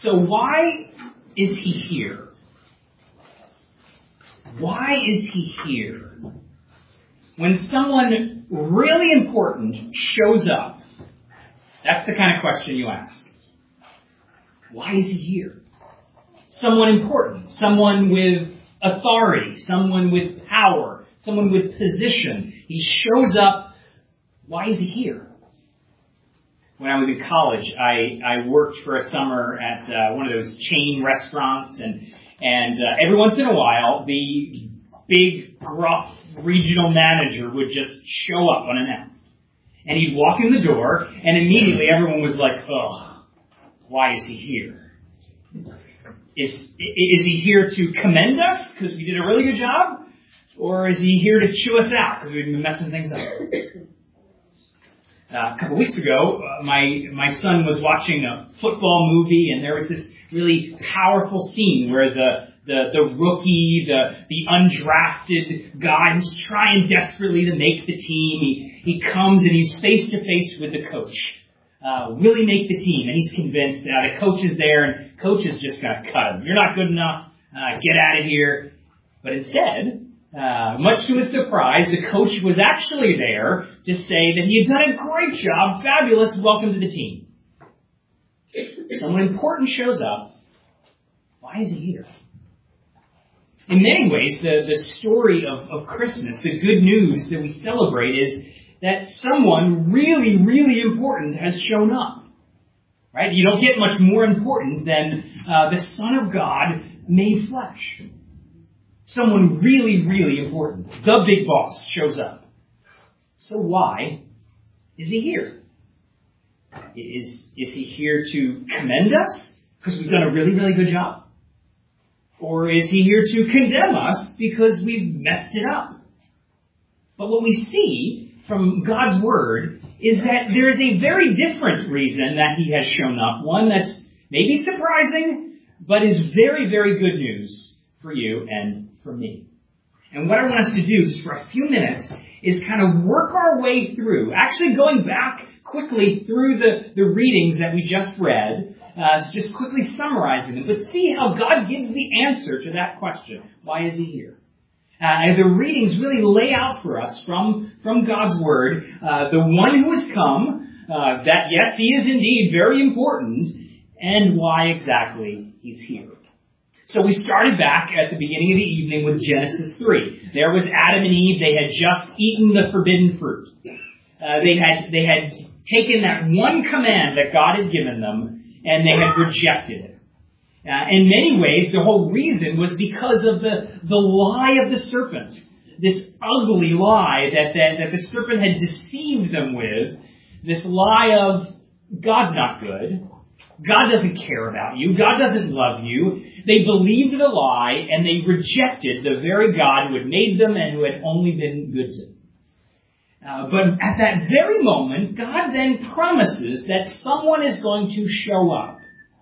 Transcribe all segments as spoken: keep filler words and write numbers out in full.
So why is he here? Why is he here? When someone really important shows up, that's the kind of question you ask. Why is he here? Someone important, someone with authority, someone with power, someone with position. He shows up. Why is he here? When I was in college, I, I worked for a summer at uh, one of those chain restaurants, and and uh, every once in a while, the big, gruff regional manager would just show up unannounced. And he'd walk in the door, and immediately everyone was like, ugh, why is he here? Is, is he here to commend us because we did a really good job? Or is he here to chew us out because we've been messing things up? Uh, a couple weeks ago, uh, my my son was watching a football movie, and there was this really powerful scene where the the, the rookie, the the undrafted guy who's trying desperately to make the team, he, he comes and he's face to face with the coach. Uh, will he make the team? And he's convinced. Now the coach is there, and coach is just going to cut him. You're not good enough. Uh, get out of here. But instead, Uh, much to his surprise, the coach was actually there to say that he had done a great job, fabulous, welcome to the team. Someone important shows up. Why is he here? In many ways, the, the story of, of Christmas, the good news that we celebrate is that someone really, really important has shown up. Right? You don't get much more important than uh, the Son of God made flesh. Someone really, really important, the big boss, shows up. So why is he here? Is, is he here to commend us because we've done a really, really good job? Or is he here to condemn us because we've messed it up? But what we see from God's Word is that there is a very different reason that he has shown up. One that's maybe surprising, but is very, very good news for you and for me. And what I want us to do just for a few minutes is kind of work our way through, actually going back quickly through the, the readings that we just read, uh, so just quickly summarizing them, but see how God gives the answer to that question. Why is he here? Uh, and the readings really lay out for us from, from God's Word, uh, the one who has come, uh, that yes, he is indeed very important, and why exactly he's here. So we started back at the beginning of the evening with Genesis three. There was Adam and Eve. They had just eaten the forbidden fruit. Uh, they had they had taken that one command that God had given them, and they had rejected it. Uh, in many ways, the whole reason was because of the, the lie of the serpent. This ugly lie that, that, that the serpent had deceived them with. This lie of, God's not good. God doesn't care about you. God doesn't love you. They believed the lie, and they rejected the very God who had made them and who had only been good to them. Uh, but at that very moment, God then promises that someone is going to show up.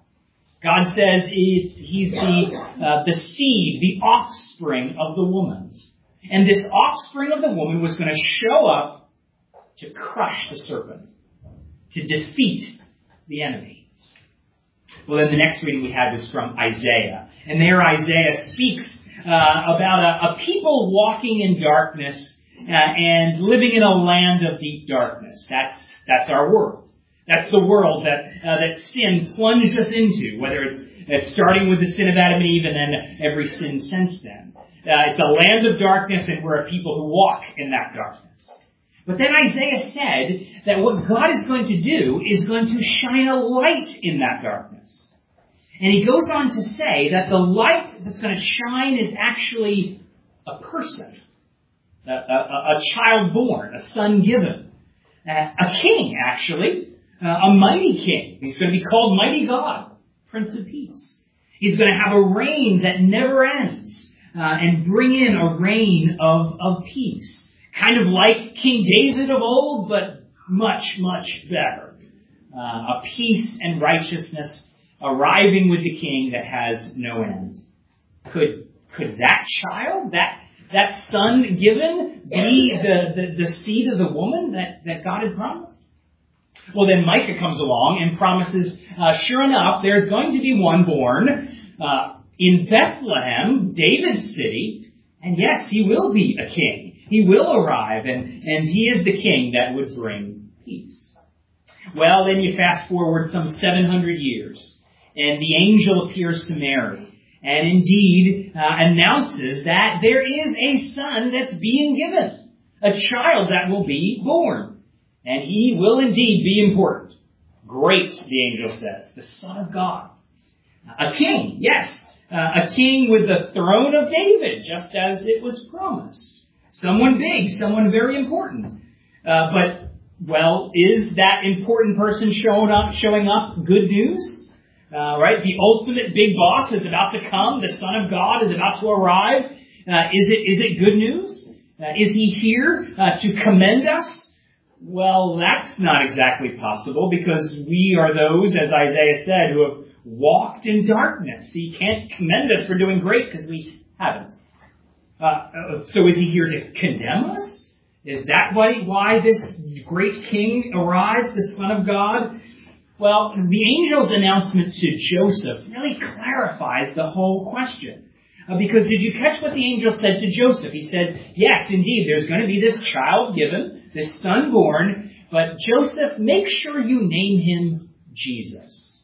God says it's, he's the, uh, the seed, the offspring of the woman. And this offspring of the woman was going to show up to crush the serpent, to defeat the enemy. Well, then the next reading we had was from Isaiah. And there Isaiah speaks uh, about a, a people walking in darkness uh, and living in a land of deep darkness. That's that's our world. That's the world that uh, that sin plunged us into, whether it's, it's starting with the sin of Adam and Eve and then every sin since then. Uh, it's a land of darkness, and we're a people who walk in that darkness. But then Isaiah said that what God is going to do is going to shine a light in that darkness. And he goes on to say that the light that's going to shine is actually a person, a, a, a child born, a son given, a king, actually, a mighty king. He's going to be called Mighty God, Prince of Peace. He's going to have a reign that never ends uh, and bring in a reign of, of peace. Kind of like King David of old, but much, much better. Uh, a peace and righteousness arriving with the king that has no end. Could could that child, that that son given, be the, the, the seed of the woman that, that God had promised? Well, then Micah comes along and promises, uh, sure enough, there's going to be one born uh, in Bethlehem, David's city, and yes, he will be a king. He will arrive, and, and he is the king that would bring peace. Well, then you fast forward some seven hundred years, and the angel appears to Mary, and indeed uh, announces that there is a son that's being given, a child that will be born. And he will indeed be important. Great, the angel says, the Son of God. A king, yes, uh, a king with the throne of David, just as it was promised. Someone big, someone very important. Uh, but, well, is that important person showing up, showing up good news? Uh, right? The ultimate big boss is about to come. The Son of God is about to arrive. Uh, is it, is it good news? Uh, is he here uh, to commend us? Well, that's not exactly possible, because we are those, as Isaiah said, who have walked in darkness. He can't commend us for doing great because we haven't. Uh, so is he here to condemn us? Is that why, why this great king arrives, the Son of God? Well, the angel's announcement to Joseph really clarifies the whole question. Uh, because did you catch what the angel said to Joseph? He said, yes, indeed, there's going to be this child given, this son born, but Joseph, make sure you name him Jesus.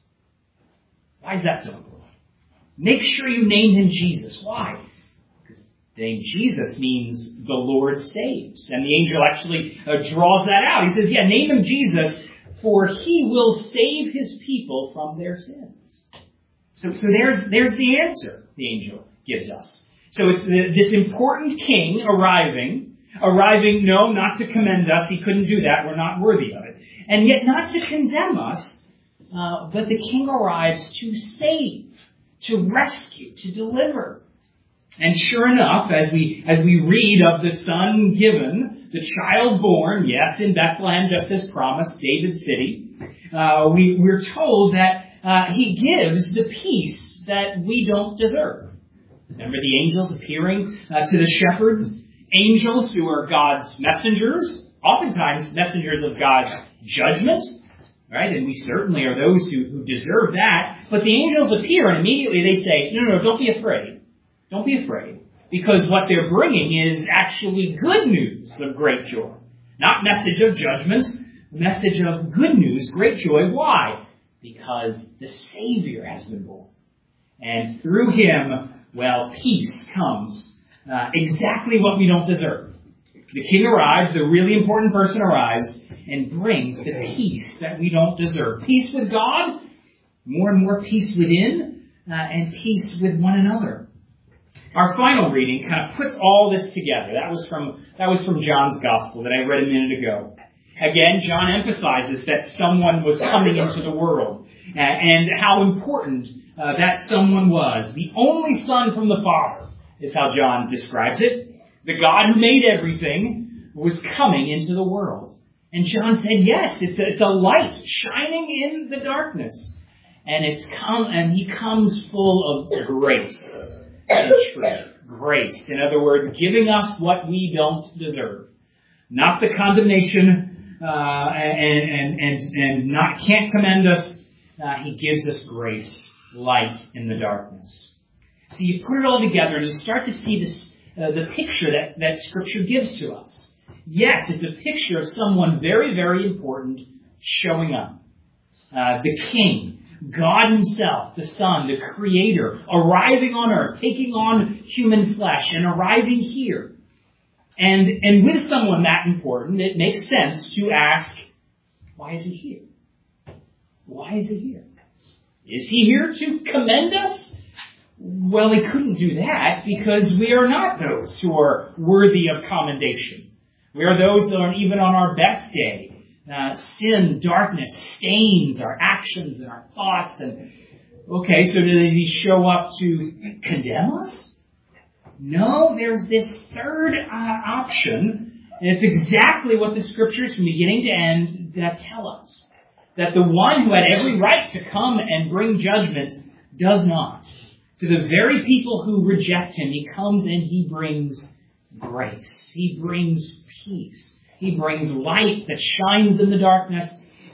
Why is that so important? Make sure you name him Jesus. Why? Because the name Jesus means the Lord saves. And the angel actually uh, draws that out. He says, yeah, name him Jesus, for he will save his people from their sins. So, so there's, there's the answer, the angel gives us. So it's the, this important king arriving, arriving, no, not to commend us. He couldn't do that. We're not worthy of it. And yet not to condemn us, uh, but the king arrives to save, to rescue, to deliver. And sure enough, as we, as we read of the son given, the child born, yes, in Bethlehem, just as promised, David's city, uh, we, we're told that uh, he gives the peace that we don't deserve. Remember the angels appearing uh, to the shepherds? Angels who are God's messengers, oftentimes messengers of God's judgment, right? And we certainly are those who, who deserve that. But the angels appear and immediately they say, no, no, no, don't be afraid. Don't be afraid. Because what they're bringing is actually good news of great joy. Not message of judgment, message of good news, great joy. Why? Because the Savior has been born. And through him, well, peace comes. Uh, exactly what we don't deserve. The king arrives, the really important person arrives, and brings the peace that we don't deserve. Peace with God, more and more peace within, uh, and peace with one another. Our final reading kind of puts all this together. That was from that was from John's Gospel that I read a minute ago. Again, John emphasizes that someone was coming into the world, uh, and how important uh, that someone was. The only Son from the Father is how John describes it. The God who made everything was coming into the world. And John said, yes, it's a, it's a light shining in the darkness. And it's come, and he comes full of grace and truth. Grace. In other words, giving us what we don't deserve. Not the condemnation, uh, and, and, and, and not, can't commend us. Uh, he gives us grace, light in the darkness. So you put it all together and you start to see this, uh, the picture that, that Scripture gives to us. Yes, it's a picture of someone very, very important showing up. Uh, the King, God himself, the Son, the Creator, arriving on earth, taking on human flesh and arriving here. And, and with someone that important, it makes sense to ask, why is he here? Why is he here? Is he here to commend us? Well, he couldn't do that because we are not those who are worthy of commendation. We are those that are even on our best day. Uh, sin, darkness stains our actions and our thoughts. And okay, so does he show up to condemn us? No, there's this third uh, option. And it's exactly what the Scriptures from beginning to end that tell us. That the one who had every right to come and bring judgment does not. To the very people who reject him, he comes and he brings grace. He brings peace. He brings light that shines in the darkness.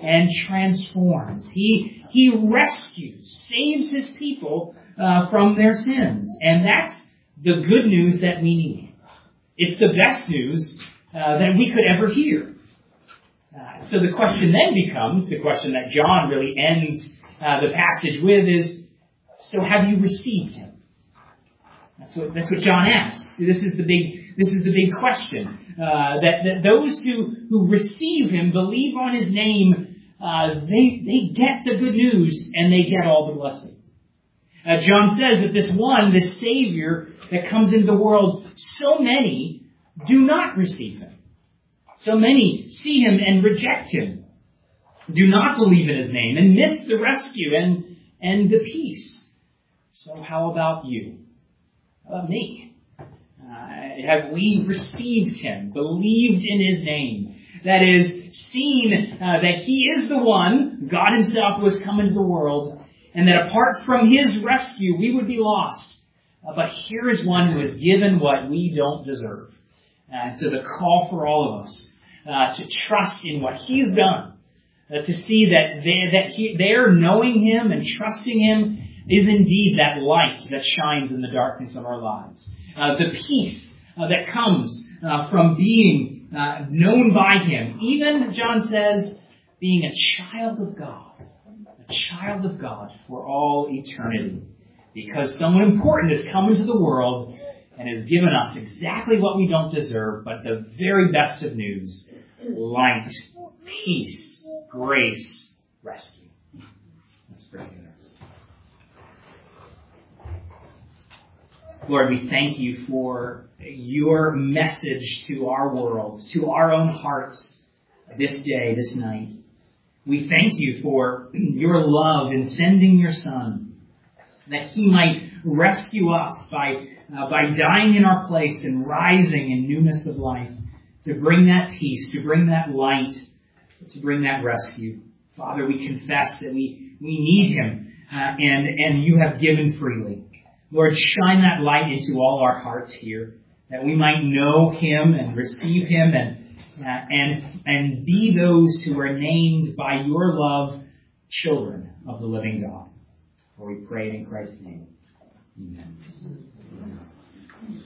and transforms. He, he rescues, saves his people uh, from their sins. And that's the good news that we need. It's the best news uh, that we could ever hear. Uh, so the question then becomes, the question that John really ends uh, the passage with is, so have you received him? That's what, that's what John asks. This is the big, this is the big question. Uh, that, that those who, who receive him, believe on his name, uh, they, they get the good news and they get all the blessing. Uh, John says that this one, this Savior that comes into the world, so many do not receive him. So many see him and reject him, do not believe in his name, and miss the rescue and, and the peace. So how about you? How about me? Uh, have we received him, believed in his name? That is, seen uh, that he is the one, God himself, who has come into the world, and that apart from his rescue, we would be lost. Uh, but here is one who has given what we don't deserve. Uh, so the call for all of us uh, to trust in what he's done, uh, to see that they, that he, their knowing him and trusting him is indeed that light that shines in the darkness of our lives. Uh, the peace uh, that comes uh, from being uh, known by him. Even, John says, being a child of God. A child of God for all eternity. Because someone important has come into the world and has given us exactly what we don't deserve, but the very best of news. Light, peace, grace, rescue. Let's pray together. Lord, we thank you for your message to our world, to our own hearts this day, this night. We thank you for your love in sending your Son, that he might rescue us by, uh, by dying in our place and rising in newness of life, to bring that peace, to bring that light, to bring that rescue. Father, we confess that we, we need him, uh, and, and you have given freely. Lord, shine that light into all our hearts here, that we might know him and receive him and uh, and and be those who are named by your love children of the living God. For we pray in Christ's name. Amen.